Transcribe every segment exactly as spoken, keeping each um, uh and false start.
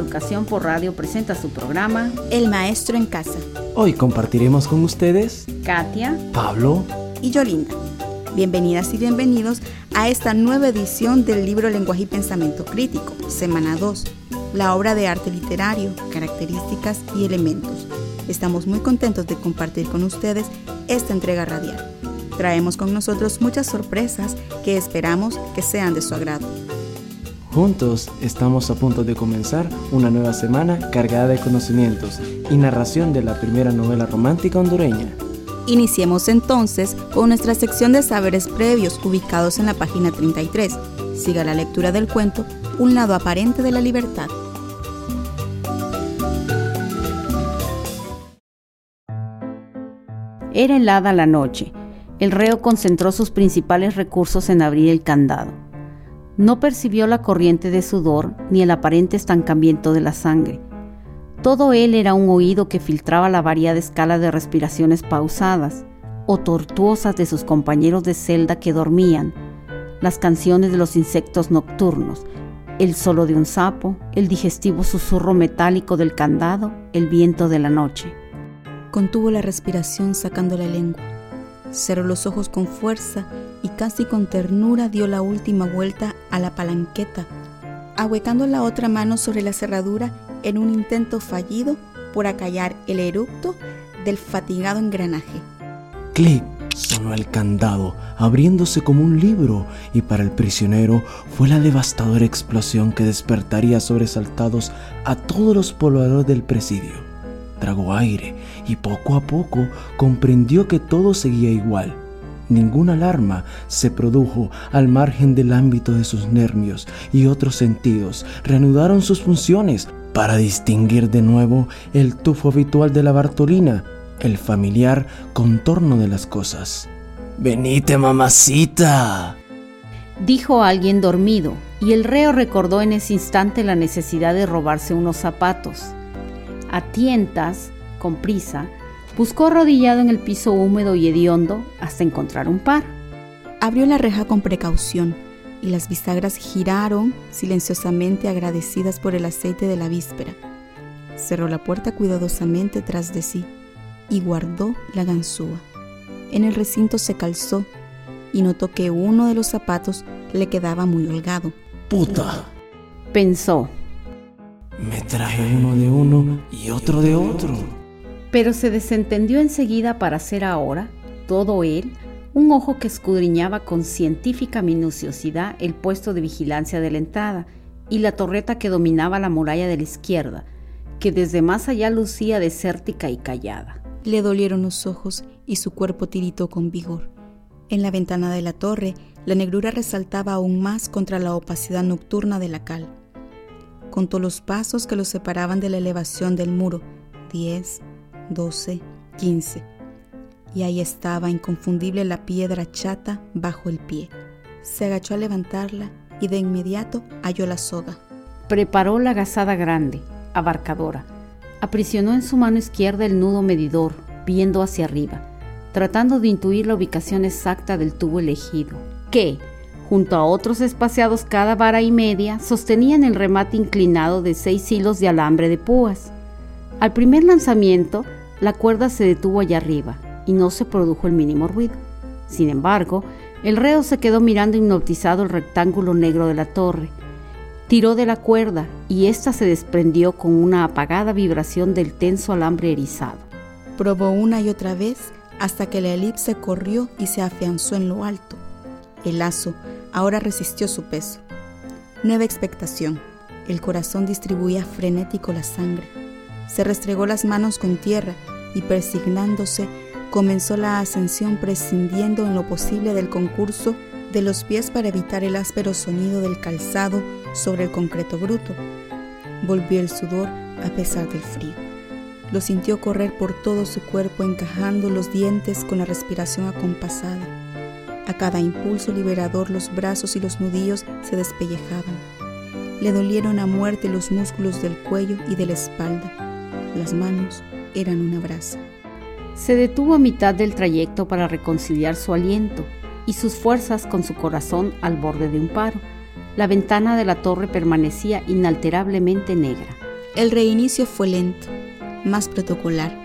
Educación por Radio presenta su programa El Maestro en Casa. Hoy compartiremos con ustedes Katia, Pablo y Yolinda. Bienvenidas y bienvenidos a esta nueva edición del libro Lenguaje y Pensamiento Crítico, semana dos, la obra de arte literario, características y elementos. Estamos muy contentos de compartir con ustedes esta entrega radial. Traemos con nosotros muchas sorpresas que esperamos que sean de su agrado. Juntos estamos a punto de comenzar una nueva semana cargada de conocimientos y narración de la primera novela romántica hondureña. Iniciemos entonces con nuestra sección de saberes previos ubicados en la página treinta y tres. Siga la lectura del cuento Un lado aparente de la libertad. Era helada la noche. El reo concentró sus principales recursos en abrir el candado. No percibió la corriente de sudor ni el aparente estancamiento de la sangre. Todo él era un oído que filtraba la variada escala de respiraciones pausadas o tortuosas de sus compañeros de celda que dormían, las canciones de los insectos nocturnos, el solo de un sapo, el digestivo susurro metálico del candado, el viento de la noche. Contuvo la respiración sacando la lengua. Cerró los ojos con fuerza y casi con ternura dio la última vuelta a la palanqueta, ahuecando la otra mano sobre la cerradura en un intento fallido por acallar el eructo del fatigado engranaje. ¡Clic! Sonó el candado, abriéndose como un libro, y para el prisionero fue la devastadora explosión que despertaría sobresaltados a todos los pobladores del presidio. Tragó aire y poco a poco comprendió que todo seguía igual. Ninguna alarma se produjo al margen del ámbito de sus nervios y otros sentidos reanudaron sus funciones para distinguir de nuevo el tufo habitual de la Bartolina, el familiar contorno de las cosas. ¡Venite, mamacita!, dijo alguien dormido, y el reo recordó en ese instante la necesidad de robarse unos zapatos. A tientas, con prisa, buscó arrodillado en el piso húmedo y hediondo hasta encontrar un par. Abrió la reja con precaución y las bisagras giraron silenciosamente agradecidas por el aceite de la víspera. Cerró la puerta cuidadosamente tras de sí y guardó la ganzúa. En el recinto se calzó y notó que uno de los zapatos le quedaba muy holgado. ¡Puta!, pensó. Me traje uno de uno y otro de otro. Pero se desentendió enseguida para hacer ahora, todo él, un ojo que escudriñaba con científica minuciosidad el puesto de vigilancia de la entrada y la torreta que dominaba la muralla de la izquierda, que desde más allá lucía desértica y callada. Le dolieron los ojos y su cuerpo tiritó con vigor. En la ventana de la torre, la negrura resaltaba aún más contra la opacidad nocturna de la cal. Contó los pasos que los separaban de la elevación del muro, diez, doce, quince. Y ahí estaba inconfundible la piedra chata bajo el pie. Se agachó a levantarla y de inmediato halló la soga. Preparó la agazada grande, abarcadora. Aprisionó en su mano izquierda el nudo medidor, viendo hacia arriba, tratando de intuir la ubicación exacta del tubo elegido, que, junto a otros espaciados cada vara y media, sostenían el remate inclinado de seis hilos de alambre de púas. Al primer lanzamiento, la cuerda se detuvo allá arriba y no se produjo el mínimo ruido. Sin embargo, el reo se quedó mirando hipnotizado el rectángulo negro de la torre. Tiró de la cuerda y ésta se desprendió con una apagada vibración del tenso alambre erizado. Probó una y otra vez hasta que la elipse corrió y se afianzó en lo alto. El lazo ahora resistió su peso. Nueva expectación. El corazón distribuía frenético la sangre. Se restregó las manos con tierra y, persignándose, comenzó la ascensión prescindiendo en lo posible del concurso de los pies para evitar el áspero sonido del calzado sobre el concreto bruto. Volvió el sudor a pesar del frío. Lo sintió correr por todo su cuerpo, encajando los dientes con la respiración acompasada. A cada impulso liberador los brazos y los nudillos se despellejaban. Le dolieron a muerte los músculos del cuello y de la espalda. Las manos eran una brasa. Se detuvo a mitad del trayecto para reconciliar su aliento y sus fuerzas con su corazón al borde de un paro. La ventana de la torre permanecía inalterablemente negra. El reinicio fue lento, más protocolar.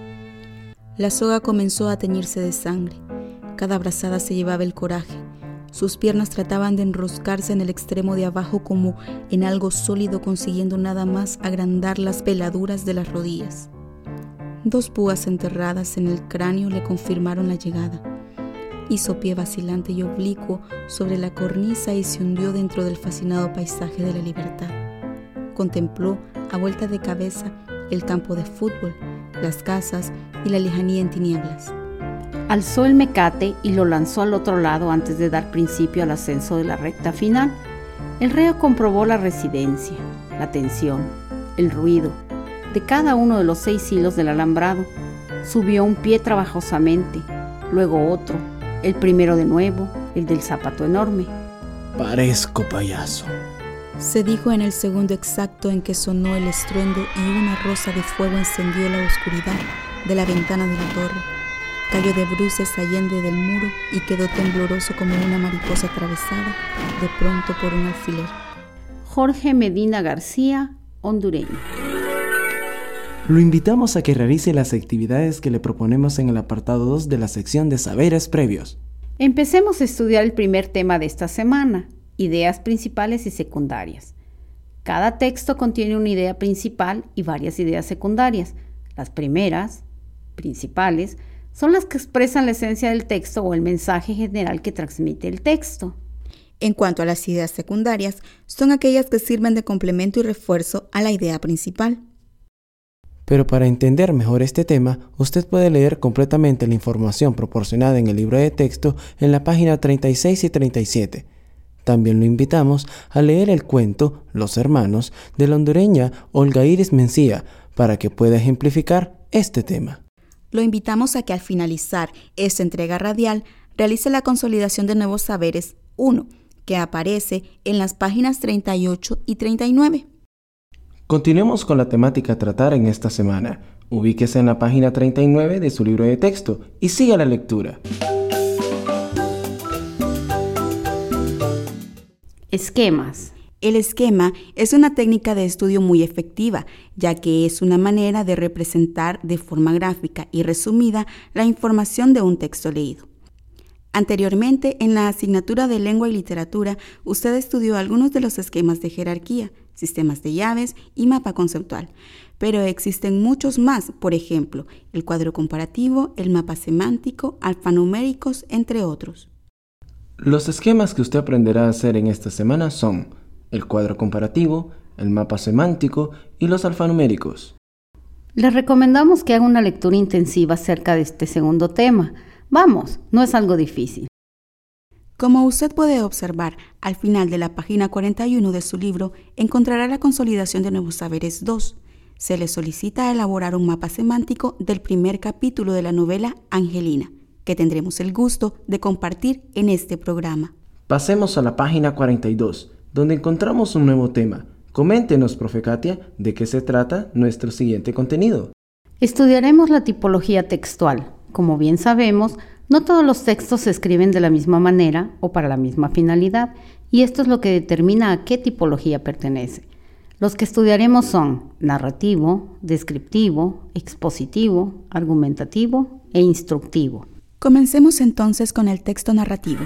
La soga comenzó a teñirse de sangre. Cada brazada se llevaba el coraje. Sus piernas trataban de enroscarse en el extremo de abajo como en algo sólido, consiguiendo nada más agrandar las peladuras de las rodillas. Dos púas enterradas en el cráneo le confirmaron la llegada. Hizo pie vacilante y oblicuo sobre la cornisa y se hundió dentro del fascinado paisaje de la libertad. Contempló, a vuelta de cabeza, el campo de fútbol, las casas y la lejanía en tinieblas. Alzó el mecate y lo lanzó al otro lado antes de dar principio al ascenso de la recta final. El reo comprobó la residencia, la tensión, el ruido de cada uno de los seis hilos del alambrado. Subió un pie trabajosamente, luego otro, el primero de nuevo, el del zapato enorme. Parezco payaso, se dijo en el segundo exacto en que sonó el estruendo y una rosa de fuego encendió la oscuridad de la ventana de la torre. Cayó de bruces allende del muro y quedó tembloroso como una mariposa atravesada de pronto por un alfiler. Jorge Medina García, hondureño. Lo invitamos a que realice las actividades que le proponemos en el apartado dos de la sección de saberes previos. Empecemos a estudiar el primer tema de esta semana, ideas principales y secundarias. Cada texto contiene una idea principal y varias ideas secundarias. Las primeras, principales, son las que expresan la esencia del texto o el mensaje general que transmite el texto. En cuanto a las ideas secundarias, son aquellas que sirven de complemento y refuerzo a la idea principal. Pero para entender mejor este tema, usted puede leer completamente la información proporcionada en el libro de texto en la página treinta y seis y treinta y siete. También lo invitamos a leer el cuento Los Hermanos de la hondureña Olga Iris Mencía para que pueda ejemplificar este tema. Lo invitamos a que al finalizar esta entrega radial realice la consolidación de nuevos saberes uno, que aparece en las páginas treinta y ocho y treinta y nueve. Continuemos con la temática a tratar en esta semana. Ubíquese en la página treinta y nueve de su libro de texto y siga la lectura. Esquemas. El esquema es una técnica de estudio muy efectiva, ya que es una manera de representar de forma gráfica y resumida la información de un texto leído. Anteriormente, en la asignatura de Lengua y Literatura, usted estudió algunos de los esquemas de jerarquía, sistemas de llaves y mapa conceptual, pero existen muchos más, por ejemplo, el cuadro comparativo, el mapa semántico, alfanuméricos, entre otros. Los esquemas que usted aprenderá a hacer en esta semana son el cuadro comparativo, el mapa semántico y los alfanuméricos. Les recomendamos que haga una lectura intensiva acerca de este segundo tema. Vamos, no es algo difícil. Como usted puede observar, al final de la página cuarenta y uno de su libro encontrará la consolidación de nuevos saberes dos. Se le solicita elaborar un mapa semántico del primer capítulo de la novela Angelina, que tendremos el gusto de compartir en este programa. Pasemos a la página cuarenta y dos, donde encontramos un nuevo tema. Coméntenos, profe Katia, de qué se trata nuestro siguiente contenido. Estudiaremos la tipología textual. Como bien sabemos, no todos los textos se escriben de la misma manera o para la misma finalidad, y esto es lo que determina a qué tipología pertenece. Los que estudiaremos son narrativo, descriptivo, expositivo, argumentativo e instructivo. Comencemos entonces con el texto narrativo.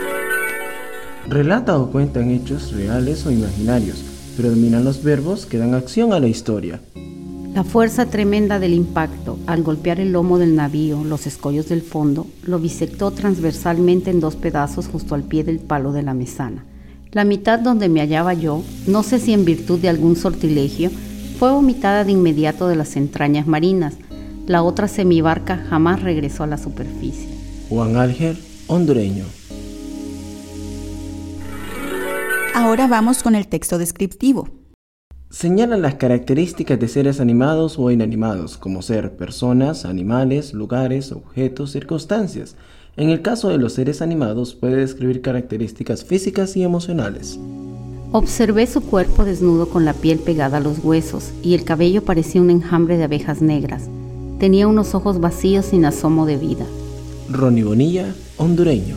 Relata o cuentan hechos reales o imaginarios. Predominan los verbos que dan acción a la historia. La fuerza tremenda del impacto, al golpear el lomo del navío, los escollos del fondo, lo bisectó transversalmente en dos pedazos justo al pie del palo de la mesana. La mitad donde me hallaba yo, no sé si en virtud de algún sortilegio, fue vomitada de inmediato de las entrañas marinas. La otra semibarca jamás regresó a la superficie. Juan Alger, hondureño. Ahora vamos con el texto descriptivo. Señala las características de seres animados o inanimados, como ser personas, animales, lugares, objetos, circunstancias. En el caso de los seres animados, puede describir características físicas y emocionales. Observé su cuerpo desnudo con la piel pegada a los huesos y el cabello parecía un enjambre de abejas negras. Tenía unos ojos vacíos sin asomo de vida. Ronnie Bonilla, hondureño.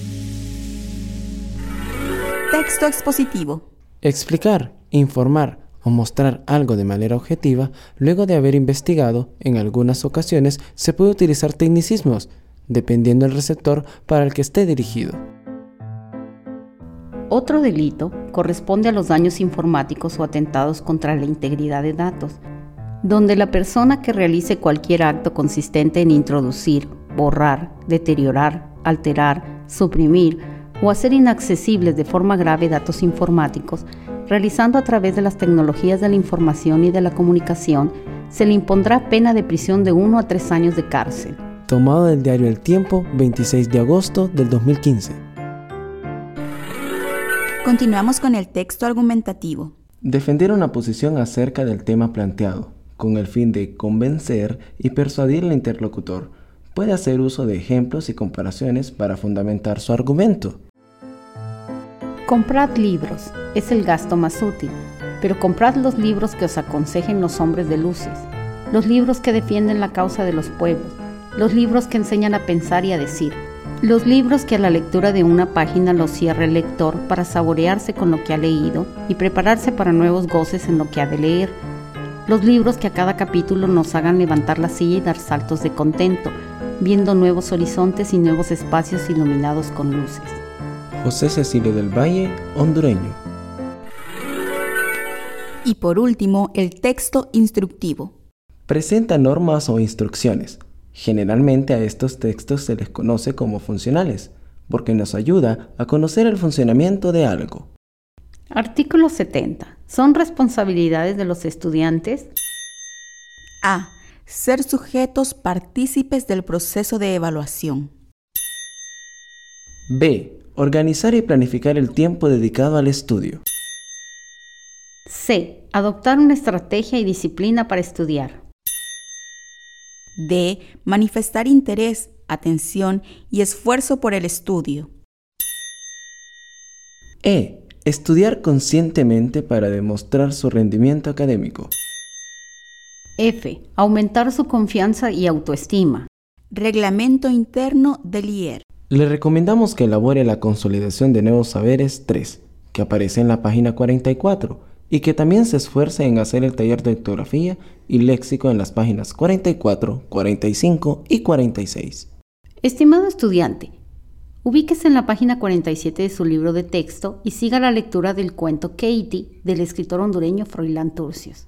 Texto expositivo. Explicar, informar o mostrar algo de manera objetiva, luego de haber investigado, en algunas ocasiones se puede utilizar tecnicismos, dependiendo del receptor para el que esté dirigido. Otro delito corresponde a los daños informáticos o atentados contra la integridad de datos, donde la persona que realice cualquier acto consistente en introducir, borrar, deteriorar, alterar, suprimir o hacer inaccesibles de forma grave datos informáticos, realizando a través de las tecnologías de la información y de la comunicación, se le impondrá pena de prisión de uno a tres años de cárcel. Tomado del diario El Tiempo, veintiséis de agosto del dos mil quince. Continuamos con el texto argumentativo. Defender una posición acerca del tema planteado, con el fin de convencer y persuadir al interlocutor. Puede hacer uso de ejemplos y comparaciones para fundamentar su argumento. Comprad libros, es el gasto más útil, pero comprad los libros que os aconsejen los hombres de luces, los libros que defienden la causa de los pueblos, los libros que enseñan a pensar y a decir, los libros que a la lectura de una página lo cierra el lector para saborearse con lo que ha leído y prepararse para nuevos goces en lo que ha de leer, los libros que a cada capítulo nos hagan levantar la silla y dar saltos de contento, viendo nuevos horizontes y nuevos espacios iluminados con luces. José Cecilio del Valle, hondureño. Y por último, el texto instructivo. Presenta normas o instrucciones. Generalmente a estos textos se les conoce como funcionales, porque nos ayuda a conocer el funcionamiento de algo. Artículo setenta. ¿Son responsabilidades de los estudiantes? A. Ser sujetos partícipes del proceso de evaluación. B. Organizar y planificar el tiempo dedicado al estudio. C. Adoptar una estrategia y disciplina para estudiar. D. Manifestar interés, atención y esfuerzo por el estudio. E. Estudiar conscientemente para demostrar su rendimiento académico. F. Aumentar su confianza y autoestima. Reglamento interno del I E R. Le recomendamos que elabore la consolidación de nuevos saberes tres, que aparece en la página cuarenta y cuatro, y que también se esfuerce en hacer el taller de ortografía y léxico en las páginas cuarenta y cuatro, cuarenta y cinco y cuarenta y seis. Estimado estudiante, ubíquese en la página cuarenta y siete de su libro de texto y siga la lectura del cuento Katie del escritor hondureño Froilán Turcios.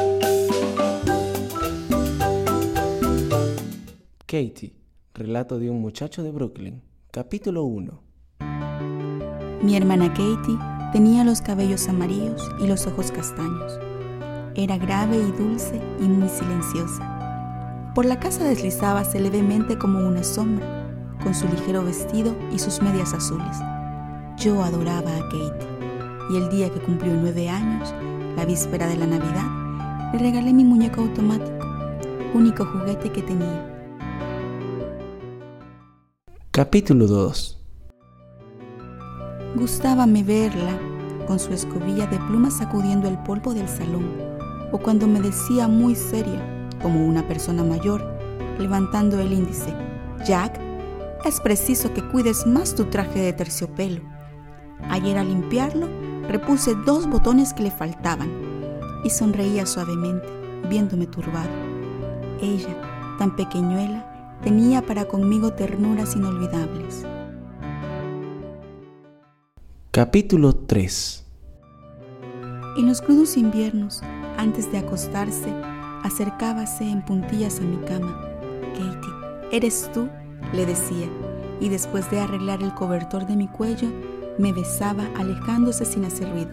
Katie, relato de un muchacho de Brooklyn, capítulo uno. Mi hermana Katie tenía los cabellos amarillos y los ojos castaños. Era grave y dulce y muy silenciosa. Por la casa deslizábase levemente como una sombra, con su ligero vestido y sus medias azules. Yo adoraba a Katie, y el día que cumplió nueve años, la víspera de la Navidad, le regalé mi muñeco automático, único juguete que tenía. Capítulo dos. Gustábame verla con su escobilla de plumas sacudiendo el polvo del salón, o cuando me decía muy seria, como una persona mayor, levantando el índice: Jack, es preciso que cuides más tu traje de terciopelo. Ayer al limpiarlo, repuse dos botones que le faltaban, y sonreía suavemente, viéndome turbado. Ella, tan pequeñuela, tenía para conmigo ternuras inolvidables. Capítulo tres. En los crudos inviernos, antes de acostarse, acercábase en puntillas a mi cama. Katie, ¿eres tú?, le decía, y después de arreglar el cobertor de mi cuello, me besaba alejándose sin hacer ruido.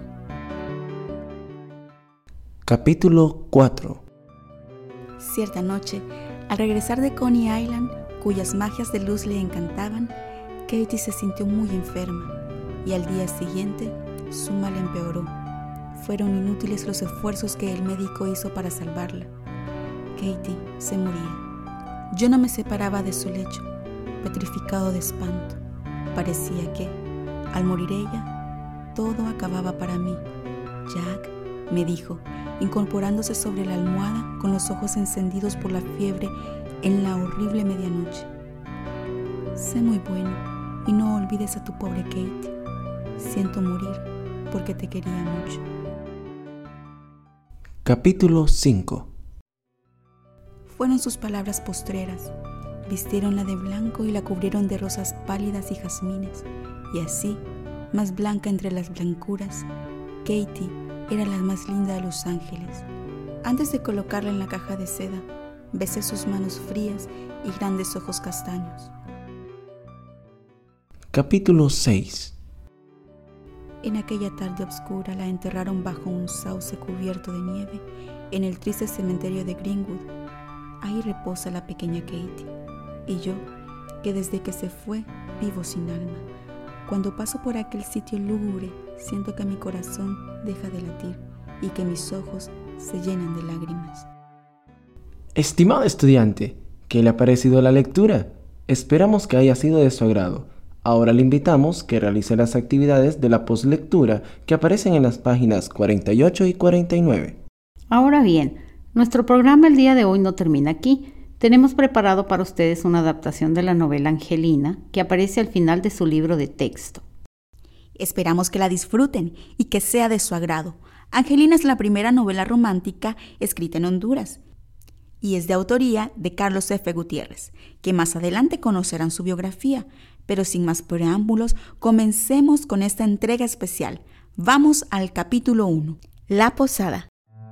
Capítulo cuatro. Cierta noche, al regresar de Coney Island, cuyas magias de luz le encantaban, Katie se sintió muy enferma, y al día siguiente su mal empeoró. Fueron inútiles los esfuerzos que el médico hizo para salvarla. Katie se moría. Yo no me separaba de su lecho, petrificado de espanto. Parecía que, al morir ella, todo acababa para mí. Jack, me dijo, incorporándose sobre la almohada con los ojos encendidos por la fiebre en la horrible medianoche. Sé muy bueno y no olvides a tu pobre Katie. Siento morir porque te quería mucho. Capítulo cinco. Fueron sus palabras postreras. Vistiéronla de blanco y la cubrieron de rosas pálidas y jazmines. Y así, más blanca entre las blancuras, Katie era la más linda de los ángeles. Antes de colocarla en la caja de seda, besé sus manos frías y grandes ojos castaños. Capítulo seis. En aquella tarde oscura la enterraron bajo un sauce cubierto de nieve en el triste cementerio de Greenwood. Ahí reposa la pequeña Katie, y yo, que desde que se fue vivo sin alma. Cuando paso por aquel sitio lúgubre, siento que mi corazón deja de latir y que mis ojos se llenan de lágrimas. Estimado estudiante, ¿qué le ha parecido la lectura? Esperamos que haya sido de su agrado. Ahora le invitamos que realice las actividades de la postlectura que aparecen en las páginas cuarenta y ocho y cuarenta y nueve. Ahora bien, nuestro programa el día de hoy no termina aquí. Tenemos preparado para ustedes una adaptación de la novela Angelina que aparece al final de su libro de texto. Esperamos que la disfruten y que sea de su agrado. Angelina es la primera novela romántica escrita en Honduras y es de autoría de Carlos F. Gutiérrez, que más adelante conocerán su biografía. Pero sin más preámbulos, comencemos con esta entrega especial. Vamos al capítulo uno, La Posada.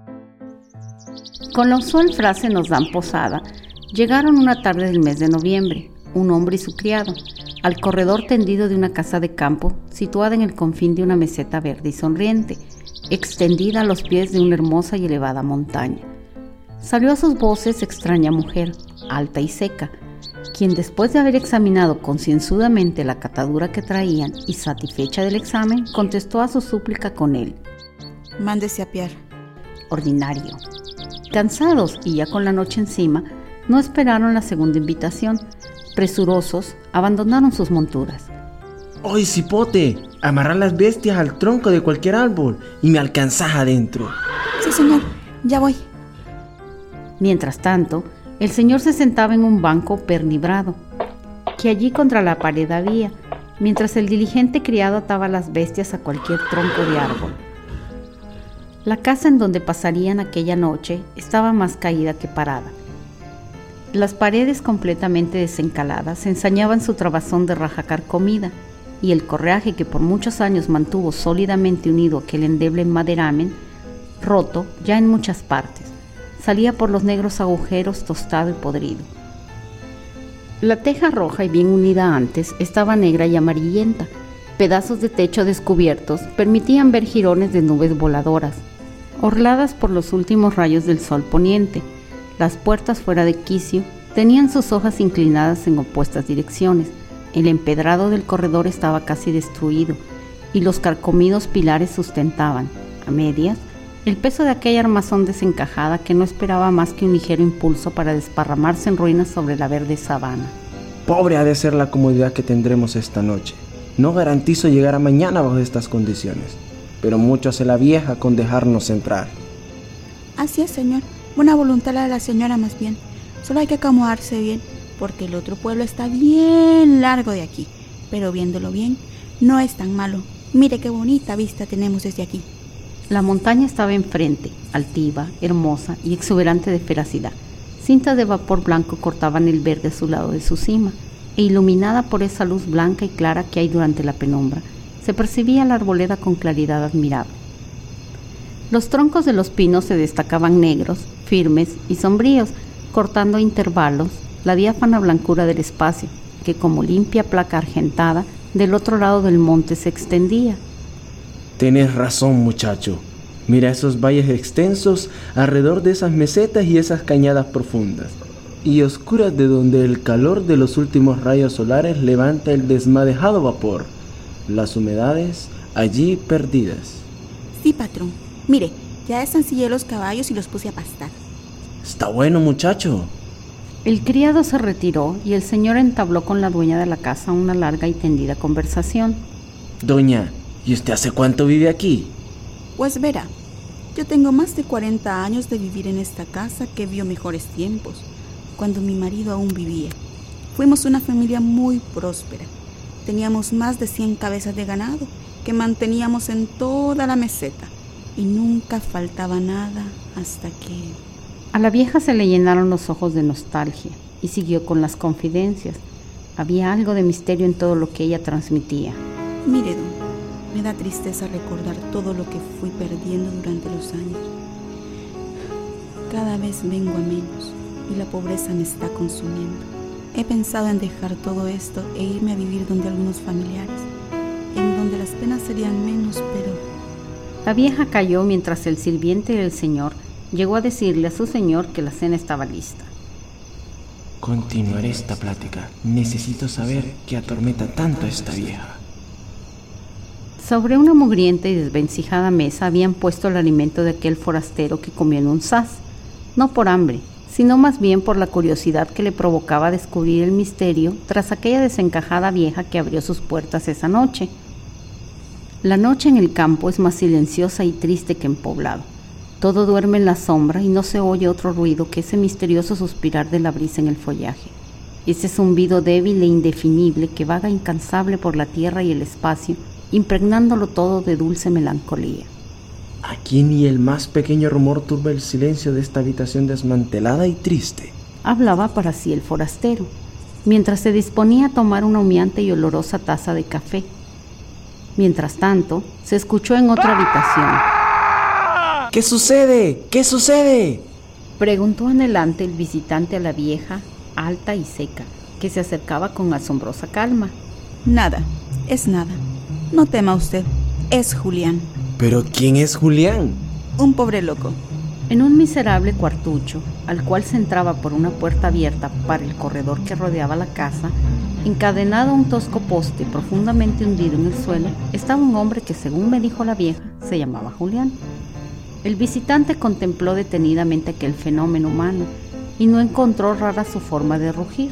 Con la usual frase "nos dan posada", llegaron una tarde del mes de noviembre, un hombre y su criado, al corredor tendido de una casa de campo situada en el confín de una meseta verde y sonriente, extendida a los pies de una hermosa y elevada montaña. Salió a sus voces extraña mujer, alta y seca, quien después de haber examinado concienzudamente la catadura que traían y satisfecha del examen, contestó a su súplica con él: Mándese a apiar. Ordinario. Cansados y ya con la noche encima, no esperaron la segunda invitación. Presurosos, abandonaron sus monturas. ¡Oy, cipote! Amarrar las bestias al tronco de cualquier árbol y me alcanzás adentro. Sí, señor, ya voy. Mientras tanto, el señor se sentaba en un banco pernibrado, que allí contra la pared había, mientras el diligente criado ataba las bestias a cualquier tronco de árbol. La casa en donde pasarían aquella noche estaba más caída que parada. Las paredes completamente desencaladas ensañaban su trabazón de raja carcomida, y el correaje que por muchos años mantuvo sólidamente unido aquel endeble maderamen, roto ya en muchas partes, salía por los negros agujeros tostado y podrido. La teja roja y bien unida antes estaba negra y amarillenta. Pedazos de techo descubiertos permitían ver jirones de nubes voladoras, orladas por los últimos rayos del sol poniente. Las puertas fuera de quicio tenían sus hojas inclinadas en opuestas direcciones. El empedrado del corredor estaba casi destruido y los carcomidos pilares sustentaban, a medias, el peso de aquella armazón desencajada que no esperaba más que un ligero impulso para desparramarse en ruinas sobre la verde sabana. Pobre ha de ser la comodidad que tendremos esta noche. No garantizo llegar a mañana bajo estas condiciones, pero mucho hace la vieja con dejarnos entrar. Así es, señor. Buena voluntad la de la señora más bien. Solo hay que acomodarse bien, porque el otro pueblo está bien largo de aquí. Pero viéndolo bien, no es tan malo. Mire qué bonita vista tenemos desde aquí. La montaña estaba enfrente, altiva, hermosa y exuberante de feracidad. Cintas de vapor blanco cortaban el verde a su lado de su cima, e iluminada por esa luz blanca y clara que hay durante la penumbra, se percibía la arboleda con claridad admirable. Los troncos de los pinos se destacaban negros, firmes y sombríos, cortando a intervalos la diáfana blancura del espacio, que como limpia placa argentada, del otro lado del monte se extendía. Tenés razón, muchacho. Mira esos valles extensos alrededor de esas mesetas y esas cañadas profundas y oscuras de donde el calor de los últimos rayos solares levanta el desmadejado vapor. Las humedades allí perdidas. Sí, patrón. Mire, ya desancillé los caballos y los puse a pastar. Está bueno, muchacho. El criado se retiró y el señor entabló con la dueña de la casa una larga y tendida conversación. Doña, ¿y usted hace cuánto vive aquí? Pues verá, yo tengo más de cuarenta años de vivir en esta casa que vio mejores tiempos, cuando mi marido aún vivía. Fuimos una familia muy próspera. Teníamos más de cien cabezas de ganado que manteníamos en toda la meseta. y nunca faltaba nada hasta que... A la vieja se le llenaron los ojos de nostalgia y siguió con las confidencias. Había algo de misterio en todo lo que ella transmitía. Mire, don, me da tristeza recordar todo lo que fui perdiendo durante los años. Cada vez vengo a menos y la pobreza me está consumiendo. He pensado en dejar todo esto e irme a vivir donde algunos familiares, en donde las penas serían menos, pero... La vieja calló mientras el sirviente del señor llegó a decirle a su señor que la cena estaba lista. Continuaré esta plática. Necesito saber qué atormenta tanto a esta vieja. Sobre una mugrienta y desvencijada mesa habían puesto el alimento de aquel forastero que comió en un saz, no por hambre, sino más bien por la curiosidad que le provocaba descubrir el misterio tras aquella desencajada vieja que abrió sus puertas esa noche. La noche en el campo es más silenciosa y triste que en poblado. Todo duerme en la sombra y no se oye otro ruido que ese misterioso suspirar de la brisa en el follaje. Ese zumbido débil e indefinible que vaga incansable por la tierra y el espacio, impregnándolo todo de dulce melancolía. Aquí ni el más pequeño rumor turba el silencio de esta habitación desmantelada y triste. Hablaba para sí el forastero, mientras se disponía a tomar una humeante y olorosa taza de café. Mientras tanto, se escuchó en otra habitación. ¿Qué sucede? ¿Qué sucede? Preguntó anhelante el visitante a la vieja, alta y seca, que se acercaba con asombrosa calma. Nada, es nada. No tema usted, es Julián. ¿Pero quién es Julián? Un pobre loco. En un miserable cuartucho, al cual se entraba por una puerta abierta para el corredor que rodeaba la casa, encadenado a un tosco poste profundamente hundido en el suelo, estaba un hombre que, según me dijo la vieja, se llamaba Julián. El visitante contempló detenidamente aquel fenómeno humano y no encontró rara su forma de rugir.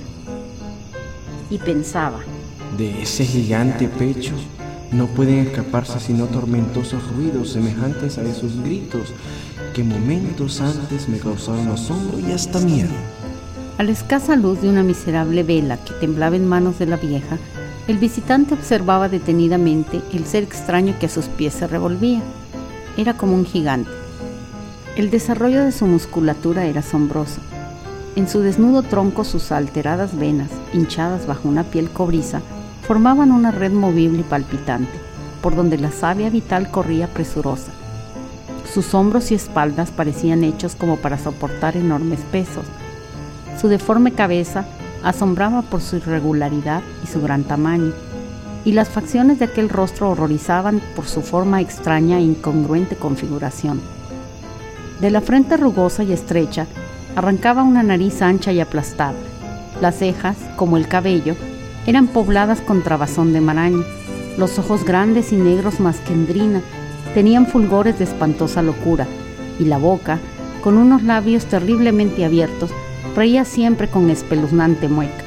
Y pensaba: de ese gigante pecho no pueden escaparse sino tormentosos ruidos semejantes a esos gritos que momentos antes me causaron asombro y hasta miedo. A la escasa luz de una miserable vela que temblaba en manos de la vieja, el visitante observaba detenidamente el ser extraño que a sus pies se revolvía. Era como un gigante. El desarrollo de su musculatura era asombroso. En su desnudo tronco sus alteradas venas, hinchadas bajo una piel cobriza, formaban una red movible y palpitante, por donde la savia vital corría presurosa. Sus hombros y espaldas parecían hechos como para soportar enormes pesos. Su deforme cabeza asombraba por su irregularidad y su gran tamaño, y las facciones de aquel rostro horrorizaban por su forma extraña e incongruente configuración. De la frente rugosa y estrecha arrancaba una nariz ancha y aplastada. Las cejas, como el cabello, eran pobladas con trabazón de maraña. Los ojos grandes y negros más que endrina tenían fulgores de espantosa locura, y la boca, con unos labios terriblemente abiertos, reía siempre con espeluznante mueca.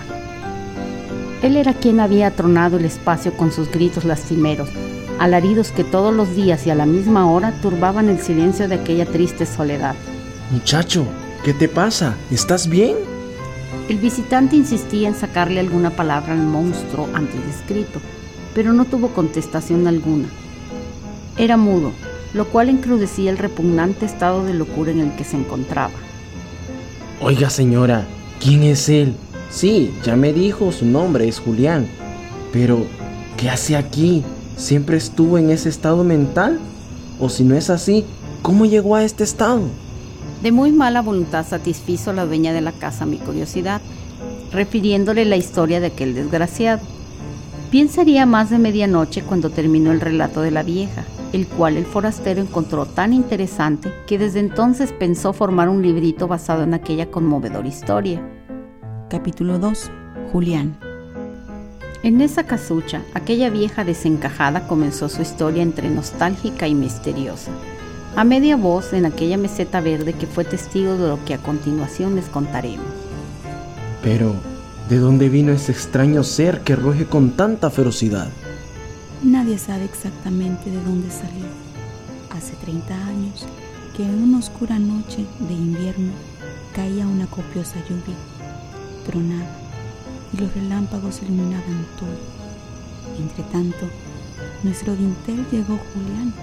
Él era quien había atronado el espacio con sus gritos lastimeros, alaridos que todos los días y a la misma hora turbaban el silencio de aquella triste soledad. Muchacho, ¿qué te pasa? ¿Estás bien? El visitante insistía en sacarle alguna palabra al monstruo antes descrito, pero no tuvo contestación alguna. Era mudo, lo cual encrudecía el repugnante estado de locura en el que se encontraba. Oiga, señora, ¿quién es él? Sí, ya me dijo, su nombre es Julián. Pero, ¿qué hace aquí? ¿Siempre estuvo en ese estado mental? O si no es así, ¿cómo llegó a este estado? De muy mala voluntad satisfizo la dueña de la casa mi curiosidad, refiriéndole la historia de aquel desgraciado. Bien sería más de medianoche cuando terminó el relato de la vieja, el cual el forastero encontró tan interesante que desde entonces pensó formar un librito basado en aquella conmovedora historia. Capítulo dos. Julián. En esa casucha, aquella vieja desencajada comenzó su historia entre nostálgica y misteriosa, a media voz en aquella meseta verde que fue testigo de lo que a continuación les contaremos. Pero, ¿de dónde vino ese extraño ser que ruge con tanta ferocidad? Nadie sabe exactamente de dónde salió. Hace treinta años que en una oscura noche de invierno caía una copiosa lluvia, tronaba y los relámpagos iluminaban todo. Entre tanto, nuestro dintel llegó Julián,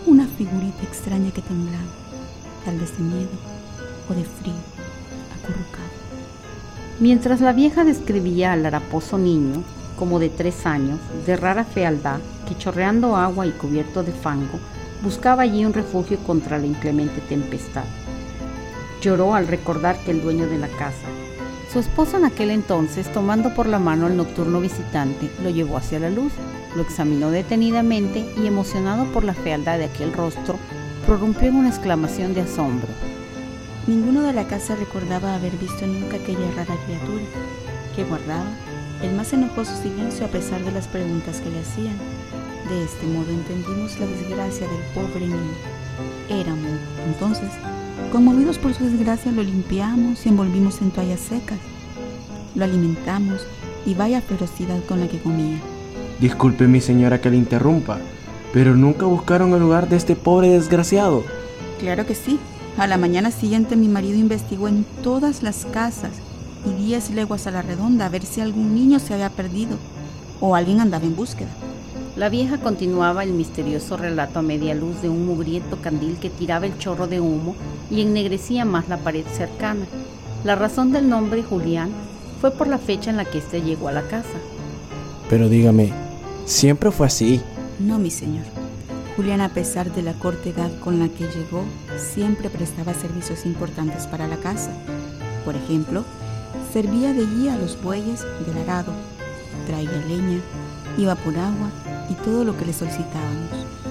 una figurita extraña que temblaba, tal vez de miedo o de frío, acurrucado. Mientras la vieja describía al haraposo niño, como de tres años, de rara fealdad, que chorreando agua y cubierto de fango, buscaba allí un refugio contra la inclemente tempestad. Lloró al recordar que el dueño de la casa, su esposo en aquel entonces, tomando por la mano al nocturno visitante, lo llevó hacia la luz, lo examinó detenidamente y, emocionado por la fealdad de aquel rostro, prorrumpió en una exclamación de asombro. Ninguno de la casa recordaba haber visto nunca aquella rara criatura, que guardaba el más enojoso silencio a pesar de las preguntas que le hacían. De este modo entendimos la desgracia del pobre niño. Era mudo. Entonces, conmovidos por su desgracia, lo limpiamos y envolvimos en toallas secas. Lo alimentamos y vaya ferocidad con la que comía. Disculpe, mi señora, que le interrumpa, pero nunca buscaron el hogar de este pobre desgraciado. Claro que sí. A la mañana siguiente mi marido investigó en todas las casas y diez leguas a la redonda a ver si algún niño se había perdido o alguien andaba en búsqueda. La vieja continuaba el misterioso relato a media luz de un mugriento candil que tiraba el chorro de humo y ennegrecía más la pared cercana. La razón del nombre Julián fue por la fecha en la que éste llegó a la casa. Pero dígame, ¿siempre fue así? No, mi señor. Julián, a pesar de la corta edad con la que llegó, siempre prestaba servicios importantes para la casa. Por ejemplo, servía de guía a los bueyes del arado, traía leña, iba por agua y todo lo que le solicitábamos.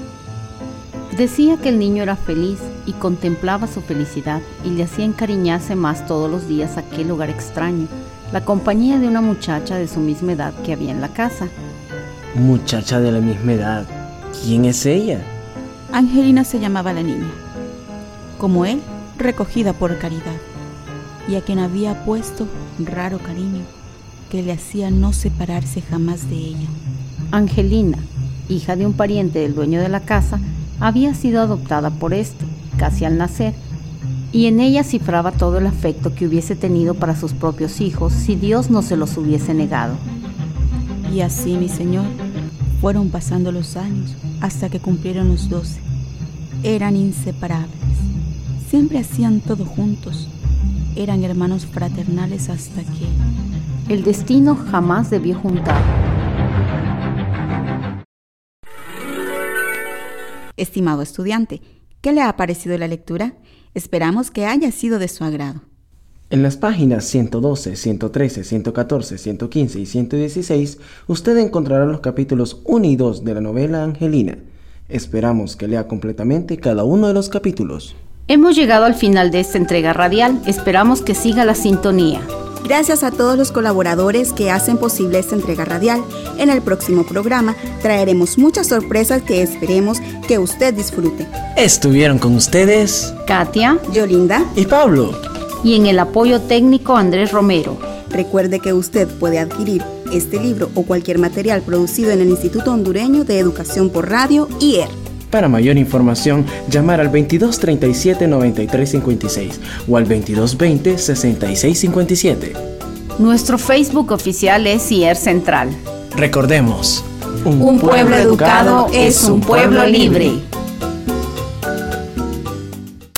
Decía que el niño era feliz y contemplaba su felicidad y le hacía encariñarse más todos los días aquel lugar extraño, la compañía de una muchacha de su misma edad que había en la casa. Muchacha de la misma edad. ¿Quién es ella? Angelina se llamaba la niña, como él, recogida por caridad, y a quien había puesto raro cariño que le hacía no separarse jamás de ella. Angelina, hija de un pariente del dueño de la casa, había sido adoptada por este, casi al nacer, y en ella cifraba todo el afecto que hubiese tenido para sus propios hijos si Dios no se los hubiese negado. Y así, mi señor, fueron pasando los años hasta que cumplieron los doce. Eran inseparables. Siempre hacían todo juntos. Eran hermanos fraternales hasta que el destino jamás debió juntar. Estimado estudiante, ¿qué le ha parecido la lectura? Esperamos que haya sido de su agrado. En las páginas ciento doce, ciento trece, ciento catorce, ciento quince y ciento dieciséis, usted encontrará los capítulos uno y dos de la novela Angelina. Esperamos que lea completamente cada uno de los capítulos. Hemos llegado al final de esta entrega radial. Esperamos que siga la sintonía. Gracias a todos los colaboradores que hacen posible esta entrega radial. En el próximo programa traeremos muchas sorpresas que esperemos que usted disfrute. Estuvieron con ustedes Katia, Yolinda y Pablo. Y en el apoyo técnico Andrés Romero. Recuerde que usted puede adquirir este libro o cualquier material producido en el Instituto Hondureño de Educación por Radio, I E R. Para mayor información, llamar al veintidós treinta y siete noventa y tres cincuenta y seis o al veintidós veinte sesenta y seis cincuenta y siete. Nuestro Facebook oficial es I E R Central. Recordemos, un, un pueblo educado es un pueblo libre.